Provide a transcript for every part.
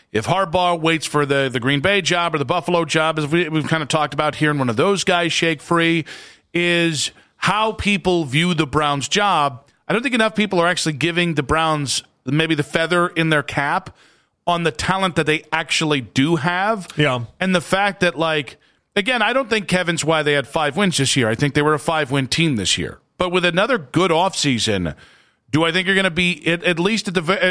If Harbaugh waits for the Green Bay job or the Buffalo job, as we've kind of talked about here, and one of those guys shake free, is how people view the Browns' job. I don't think enough people are actually giving the Browns maybe the feather in their cap on the talent that they actually do have. Yeah. And the fact that, like, again, I don't think Kevin's why they had 5 wins this year. I think they were a 5-win team this year. But with another good offseason, do I think you're going to be at least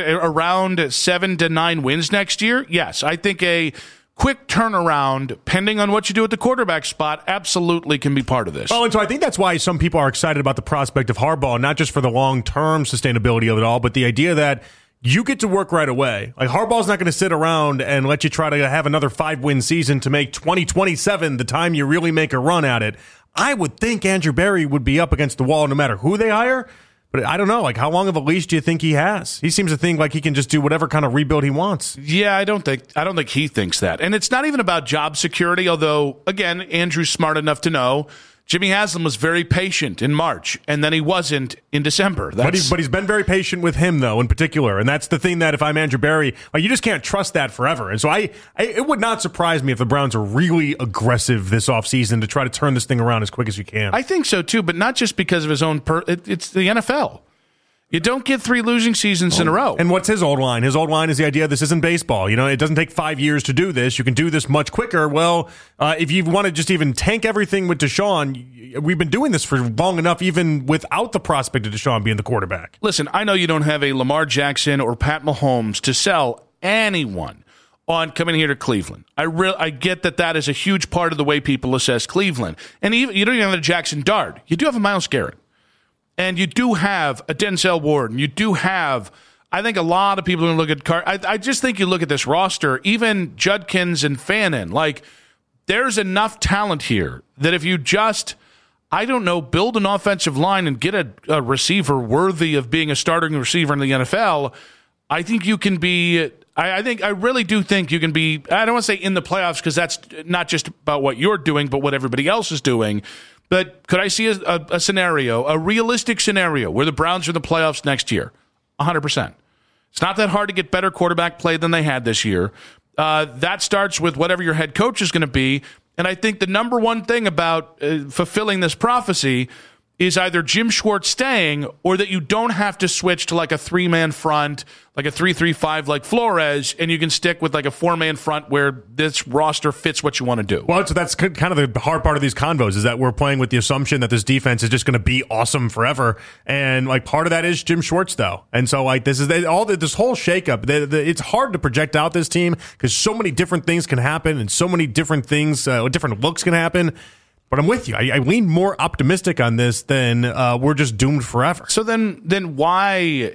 around 7 to 9 wins next year? Yes. I think a quick turnaround, pending on what you do at the quarterback spot, absolutely can be part of this. Oh, and so I think that's why some people are excited about the prospect of Harbaugh, not just for the long-term sustainability of it all, but the idea that you get to work right away. Like, Harbaugh's not going to sit around and let you try to have another 5-win season to make 2027 the time you really make a run at it. I would think Andrew Berry would be up against the wall no matter who they hire. But I don't know, like, how long of a leash do you think he has? He seems to think like he can just do whatever kind of rebuild he wants. Yeah, I don't think he thinks that. And it's not even about job security, although, again, Andrew's smart enough to know Jimmy Haslam was very patient in March, and then he wasn't in December. But he's been very patient with him, though, in particular. And that's the thing that if I'm Andrew Berry, like, you just can't trust that forever. And so it would not surprise me if the Browns are really aggressive this offseason to try to turn this thing around as quick as you can. I think so, too, but not just because of his own it's the NFL. You don't get 3 losing seasons in a row. And what's his old line? His old line is the idea this isn't baseball. You know, it doesn't take 5 years to do this. You can do this much quicker. Well, if you want to just even tank everything with Deshaun, we've been doing this for long enough, even without the prospect of Deshaun being the quarterback. Listen, I know you don't have a Lamar Jackson or Pat Mahomes to sell anyone on coming here to Cleveland. I get that is a huge part of the way people assess Cleveland. And even, you don't even have a Jackson Dart. You do have a Myles Garrett. And you do have a Denzel Ward, and you do have, I think, a lot of people who look at I just think you look at this roster, even Judkins and Fannin, like, there's enough talent here that if you just, I don't know, build an offensive line and get a receiver worthy of being a starting receiver in the NFL, I think you can be, I really do think you can be, I don't want to say in the playoffs because that's not just about what you're doing, but what everybody else is doing. But could I see a scenario, a realistic scenario, where the Browns are in the playoffs next year? 100%. It's not that hard to get better quarterback play than they had this year. That starts with whatever your head coach is going to be. And I think the number one thing about fulfilling this prophecy is either Jim Schwartz staying or that you don't have to switch to like a 3-man front, like a 3-3-5 like Flores, and you can stick with like a 4-man front where this roster fits what you want to do. Well, so that's kind of the hard part of these convos is that we're playing with the assumption that this defense is just going to be awesome forever. And like part of that is Jim Schwartz, though. And so like this whole shakeup, it's hard to project out this team because so many different things can happen and so many different things, different looks can happen. But I'm with you. I lean more optimistic on this than we're just doomed forever. So then why?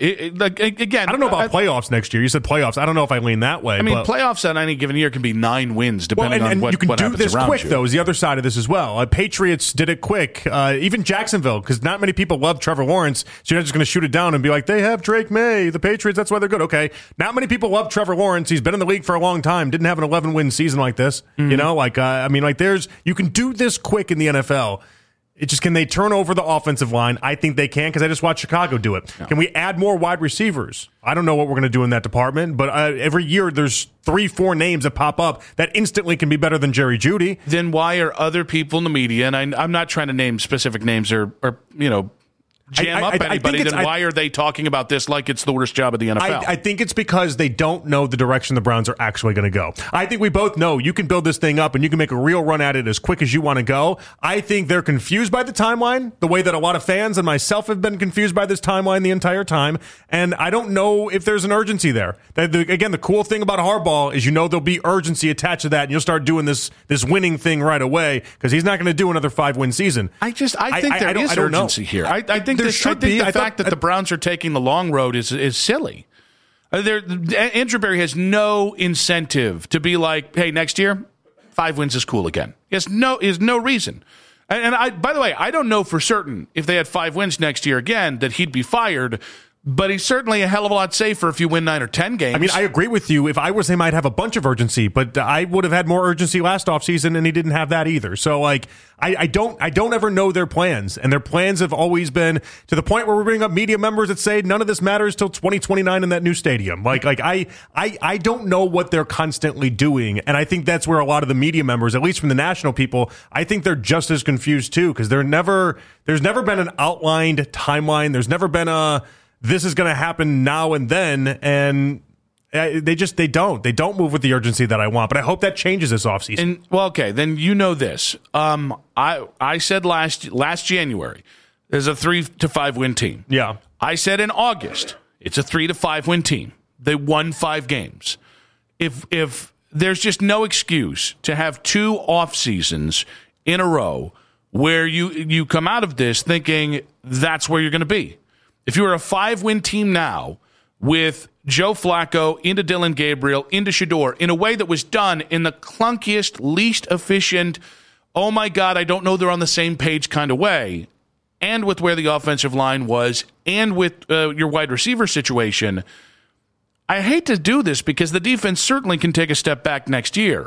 Again, I don't know about playoffs next year. You said playoffs. I don't know if I lean that way. I mean, playoffs on any given year can be 9 wins, depending on what happens around you. You can do this quick, though, is the other side of this as well. Patriots did it quick. Even Jacksonville, because not many people love Trevor Lawrence, so you're not just going to shoot it down and be like, they have Drake May. The Patriots, that's why they're good. Okay, not many people love Trevor Lawrence. He's been in the league for a long time. Didn't have an 11-win season like this. Mm-hmm. You know, you can do this quick in the NFL. It's just, can they turn over the offensive line? I think they can because I just watched Chicago do it. Yeah. Can we add more wide receivers? I don't know what we're going to do in that department, but every year there's 3-4 names that pop up that instantly can be better than Jerry Jeudy. Then why are other people in the media, and I'm not trying to name specific names or jam up anybody, then why are they talking about this like it's the worst job of the NFL? I think it's because they don't know the direction the Browns are actually going to go. I think we both know you can build this thing up and you can make a real run at it as quick as you want to go. I think they're confused by the timeline, the way that a lot of fans and myself have been confused by this timeline the entire time, and I don't know if there's an urgency there. Again, the cool thing about Harbaugh is there'll be urgency attached to that, and you'll start doing this winning thing right away because he's not going to do another 5-win season. I think there is urgency here. I think the fact that the Browns are taking the long road is silly. Andrew Berry has no incentive to be like, hey, next year, 5 wins is cool again. He has no reason. And by the way, I don't know for certain if they had 5 wins next year again that he'd be fired. but he's certainly a hell of a lot safer if you win 9 or 10 games. I mean, I agree with you. If I was him, I'd have a bunch of urgency, but I would have had more urgency last offseason, and he didn't have that either. So, like, I don't ever know their plans, and their plans have always been to the point where we're bringing up media members that say none of this matters till 2029 in that new stadium. I don't know what they're constantly doing, and I think that's where a lot of the media members, at least from the national people, I think they're just as confused too, because there's never been an outlined timeline. There's never been this is going to happen now and then, and they don't move with the urgency that I want. But I hope that changes this offseason. And well, okay, then you know this. I said last January there's a 3 to 5 win team. Yeah, I said in August it's a 3 to 5 win team. They won 5 games. If there's just no excuse to have 2 off seasons in a row where you come out of this thinking that's where you're going to be. If you were a 5-win team now with Joe Flacco into Dillon Gabriel, into Shedeur, in a way that was done in the clunkiest, least efficient, oh my God, I don't know they're on the same page kind of way, and with where the offensive line was, and with your wide receiver situation, I hate to do this because the defense certainly can take a step back next year.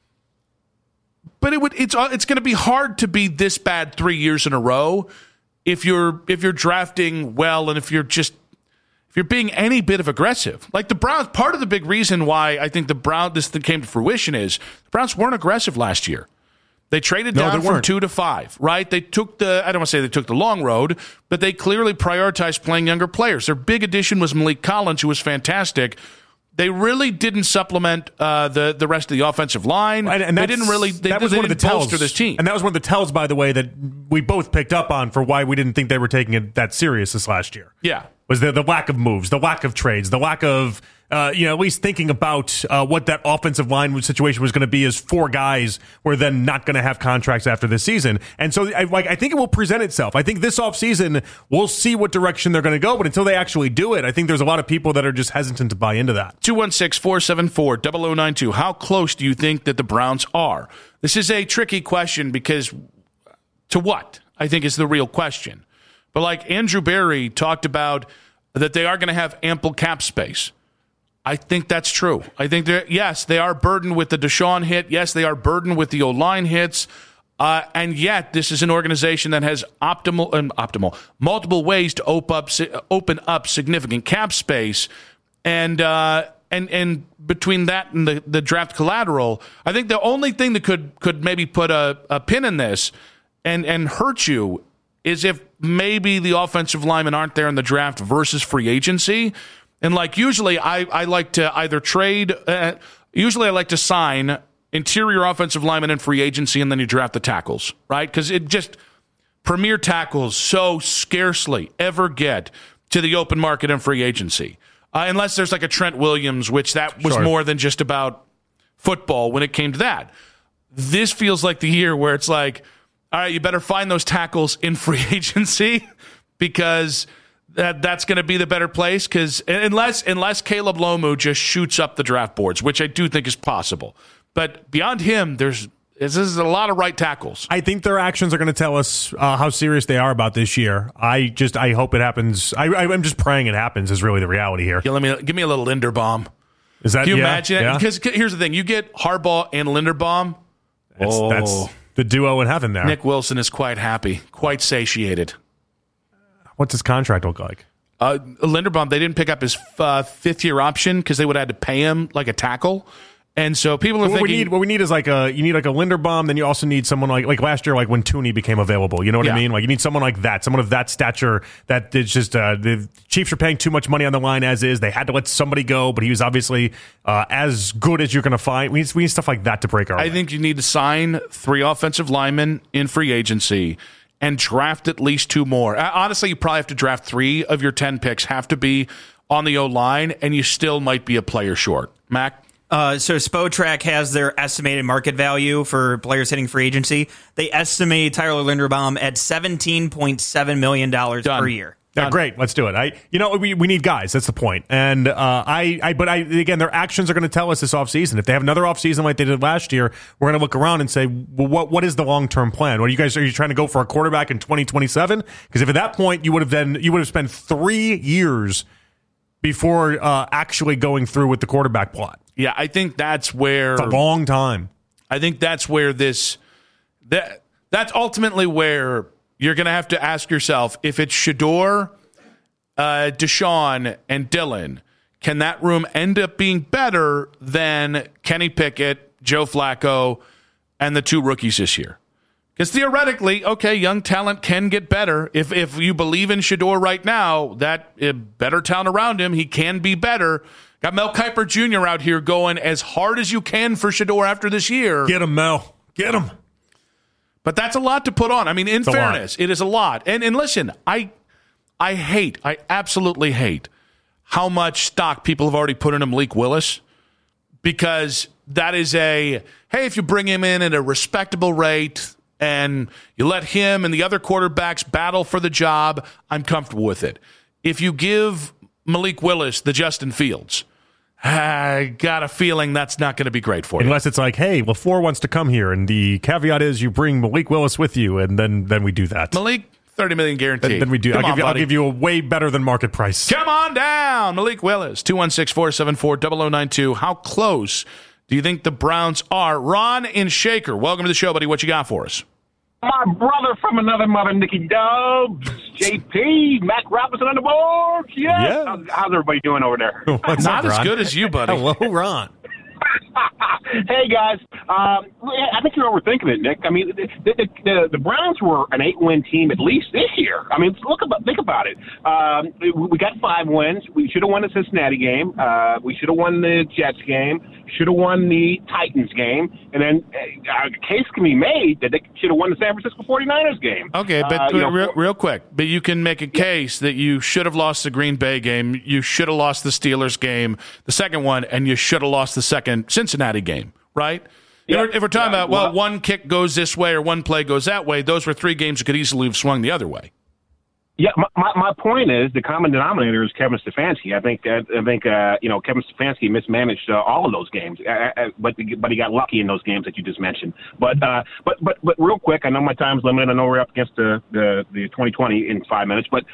But it's going to be hard to be this bad 3 years in a row if you're drafting well and if you're being any bit of aggressive. Like the Browns, part of the big reason why I think this thing came to fruition is the Browns weren't aggressive last year. They traded down from 2 to 5, right? They took I don't want to say they took the long road, but they clearly prioritized playing younger players. Their big addition was Malik Collins, who was fantastic. They really didn't supplement the rest of the offensive line. And they didn't really. That was one of the tells bolster this team. And that was one of the tells, by the way, that we both picked up on for why we didn't think they were taking it that serious this last year. Yeah, was the lack of moves, the lack of trades, the lack of at least thinking about what that offensive line situation was going to be as 4 guys were then not going to have contracts after this season. And so I think it will present itself. I think this offseason we'll see what direction they're going to go, but until they actually do it, I think there's a lot of people that are just hesitant to buy into that. 216-474-0092. How close do you think that the Browns are? This is a tricky question because to what, I think, is the real question. But like Andrew Berry talked about that they are going to have ample cap space. I think that's true. I think they are burdened with the Deshaun hit. Yes, they are burdened with the O-line hits. And yet, this is an organization that has multiple ways to open up significant cap space. And between that and the draft collateral, I think the only thing that could maybe put a pin in this and hurt you is if maybe the offensive linemen aren't there in the draft versus free agency. And like usually I like to either trade, usually I like to sign interior offensive linemen in free agency and then you draft the tackles, right? Because premier tackles so scarcely ever get to the open market in free agency. Unless there's like a Trent Williams, which that was more than just about football when it came to that. This feels like the year where it's like, all right, you better find those tackles in free agency because that's going to be the better place. Because unless Caleb Lomu just shoots up the draft boards, which I do think is possible. But beyond him, this is a lot of right tackles. I think their actions are going to tell us how serious they are about this year. I hope it happens. I'm just praying it happens is really the reality here. Yeah, give me a little Linderbaum. Is that? Can you imagine it? Because here's the thing: you get Harbaugh and Linderbaum. That's the duo in heaven there. Nick Wilson is quite happy, quite satiated. What's his contract look like? Linderbaum, they didn't pick up his 5th-year option because they would have had to pay him like a tackle. And so people are thinking... What we need is you need like a Linderbaum, then you also need someone like last year, like when Tooney became available. You know what I mean? Like you need someone like that, someone of that stature that is just... the Chiefs are paying too much money on the line as is. They had to let somebody go, but he was obviously as good as you're going to find. We need stuff like that to break our way. I think you need to sign 3 offensive linemen in free agency and draft at least 2 more. Honestly, you probably have to draft 3 of your 10 picks have to be on the O-line, and you still might be a player short. Mac? So Spotrac has their estimated market value for players hitting free agency. They estimate Tyler Linderbaum at $17.7 million per year. Yeah, great. Let's do it. We need guys. That's the point. And again, their actions are going to tell us this offseason. If they have another offseason like they did last year, we're going to look around and say, well, what is the long-term plan? Are you trying to go for a quarterback in 2027? Because if at that point you would have spent 3 years before actually going through with the quarterback plot. Yeah, I think that's where it's a long time. I think that's where that's ultimately where you're going to have to ask yourself, if it's Shedeur, Deshaun, and Dylan, can that room end up being better than Kenny Pickett, Joe Flacco, and the 2 rookies this year? Because theoretically, okay, young talent can get better. If you believe in Shedeur right now, that better talent around him, he can be better. Got Mel Kiper Jr. out here going as hard as you can for Shedeur after this year. Get him, Mel. Get him. But that's a lot to put on. I mean, in fairness, it is a lot. And listen, I absolutely hate how much stock people have already put in Malik Willis, because that is hey, if you bring him in at a respectable rate and you let him and the other quarterbacks battle for the job, I'm comfortable with it. If you give Malik Willis the Justin Fields, I got a feeling that's not going to be great for you. Unless it's like, hey, LaFleur wants to come here, and the caveat is you bring Malik Willis with you, and then we do that. Malik, $30 million guaranteed. Then we do. I'll give you a way better than market price. Come on down, Malik Willis, 216-474-0092. How close do you think the Browns are? Ron in Shaker, welcome to the show, buddy. What you got for us? My brother from another mother, Nicky Dubs, JP, Matt Robinson on the board. Yes. Yeah. How's everybody doing over there? Not as good as you, buddy. Hello, Ron. Hey, guys. I think you're overthinking it, Nick. I mean, the Browns were an 8-win team at least this year. I mean, think about it. We got 5 wins. We should have won the Cincinnati game. We should have won the Jets game. Should have won the Titans game. And then a case can be made that they should have won the San Francisco 49ers game. Okay, but real quick. But you can make a case that you should have lost the Green Bay game. You should have lost the Steelers game, the second one, and you should have lost the second Cincinnati game, right? Yeah, if we're talking about, one kick goes this way or one play goes that way, those were 3 games that could easily have swung the other way. Yeah, my point is the common denominator is Kevin Stefanski. I think Kevin Stefanski mismanaged all of those games, but he got lucky in those games that you just mentioned. But real quick, I know my time's limited. I know we're up against the 2020 in 5 minutes, but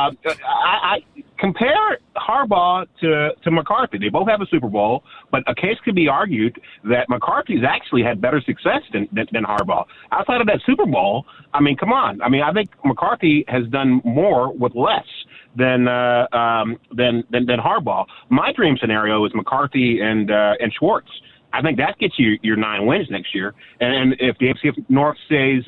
I compare Harbaugh to McCarthy. They both have a Super Bowl, but a case could be argued that McCarthy's actually had better success than Harbaugh. Outside of that Super Bowl, I mean, come on. I mean, I think McCarthy has done more with less than Harbaugh. My dream scenario is McCarthy and Schwartz. I think that gets you your 9 wins next year. And if the AFC North stays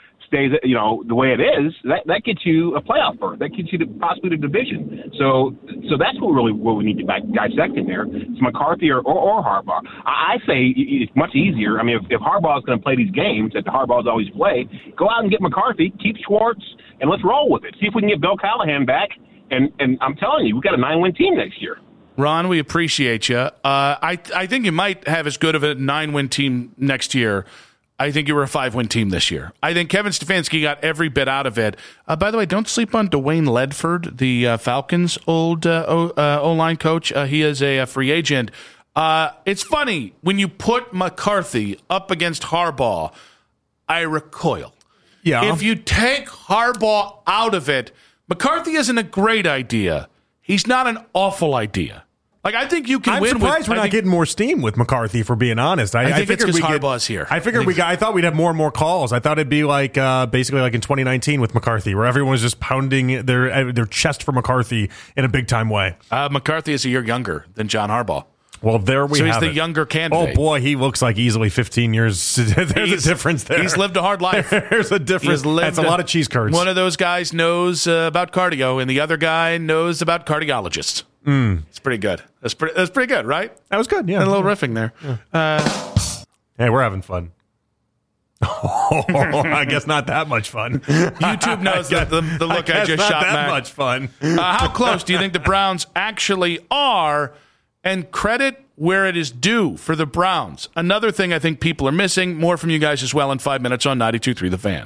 the way it is, that gets you a playoff berth. That gets you possibly the division. So that's what we need to dissect in there. It's McCarthy or Harbaugh. I say it's much easier. I mean, if Harbaugh is going to play these games that the Harbaughs always play, go out and get McCarthy, keep Schwartz, and let's roll with it. See if we can get Bill Callahan back. And I'm telling you, we've got a 9-win team next year. Ron, we appreciate you. I think you might have as good of a 9-win team next year. I think you were a 5-win team this year. I think Kevin Stefanski got every bit out of it. By the way, don't sleep on Dwayne Ledford, the Falcons' old O-line coach. He is a free agent. It's funny, when you put McCarthy up against Harbaugh, I recoil. Yeah. If you take Harbaugh out of it, McCarthy isn't a great idea. He's not an awful idea. Like, I think you can win. I'm surprised we're not getting more steam with McCarthy, for being honest. I think it's because Harbaugh's here. I thought we'd have more and more calls. I thought it'd be like basically like in 2019 with McCarthy, where everyone was just pounding their chest for McCarthy in a big time way. McCarthy is a year younger than John Harbaugh. Well, there we have it. So he's the younger candidate. Oh, boy, he looks like easily 15 years. There's a difference there. He's lived a hard life. There's a difference. That's a lot of cheese curds. One of those guys knows about cardio, and the other guy knows about cardiologists. It's pretty good. That's pretty good, right? That was good, yeah. And a little riffing there. Yeah. Hey, we're having fun. I guess not that much fun. YouTube knows the look I just shot, Matt. Not that much fun. How close do you think the Browns actually are? And credit where it is due for the Browns. Another thing I think people are missing. More from you guys as well in 5 minutes on 92.3 The Fan.